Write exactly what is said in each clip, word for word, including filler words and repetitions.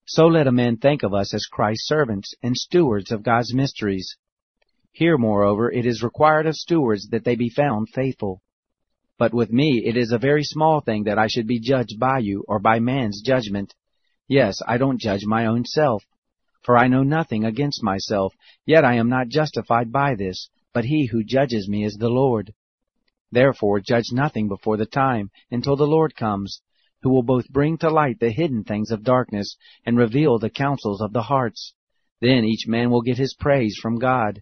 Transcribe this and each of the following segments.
So let a man think of us as Christ's servants and stewards of God's mysteries. Here, moreover, it is required of stewards that they be found faithful. But with me it is a very small thing that I should be judged by you or by man's judgment. Yes, I don't judge my own self. For I know nothing against myself, yet I am not justified by this, but he who judges me is the Lord. Therefore judge nothing before the time, until the Lord comes, who will both bring to light the hidden things of darkness, and reveal the counsels of the hearts. Then each man will get his praise from God.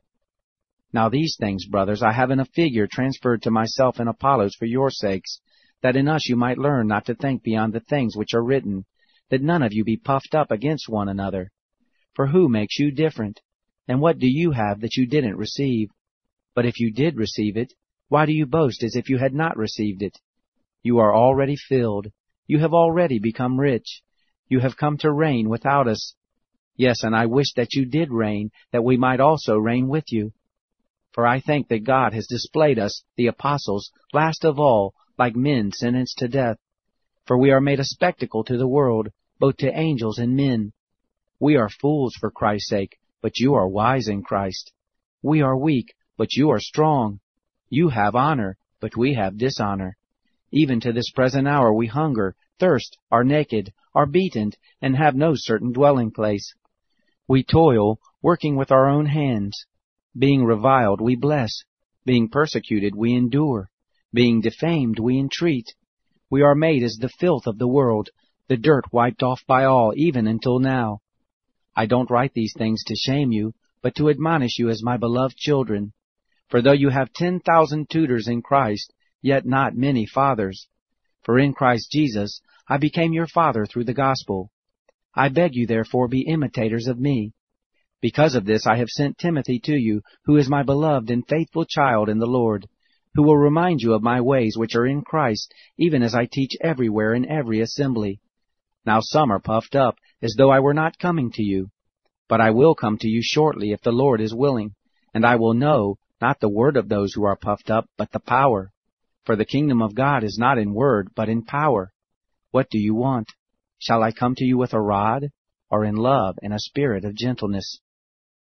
Now these things, brothers, I have in a figure transferred to myself and Apollos for your sakes, that in us you might learn not to think beyond the things which are written, that none of you be puffed up against one another. For who makes you different? And what do you have that you didn't receive? But if you did receive it, why do you boast as if you had not received it? You are already filled. You have already become rich. You have come to reign without us. Yes, and I wish that you did reign, that we might also reign with you. For I think that God has displayed us, the apostles, last of all, like men sentenced to death. For we are made a spectacle to the world, both to angels and men. We are fools for Christ's sake, but you are wise in Christ. We are weak, but you are strong. You have honor, but we have dishonor. Even to this present hour we hunger, thirst, are naked, are beaten, and have no certain dwelling place. We toil, working with our own hands. Being reviled, we bless. Being persecuted, we endure. Being defamed, we entreat. We are made as the filth of the world, the dirt wiped off by all, even until now. I don't write these things to shame you, but to admonish you as my beloved children. For though you have ten thousand tutors in Christ, yet not many fathers. For in Christ Jesus I became your father through the gospel. I beg you therefore be imitators of me. Because of this I have sent Timothy to you, who is my beloved and faithful child in the Lord, who will remind you of my ways which are in Christ, even as I teach everywhere in every assembly. Now some are puffed up, as though I were not coming to you. But I will come to you shortly, if the Lord is willing, and I will know, not the word of those who are puffed up, but the power. For the kingdom of God is not in word, but in power. What do you want? Shall I come to you with a rod, or in love and a spirit of gentleness?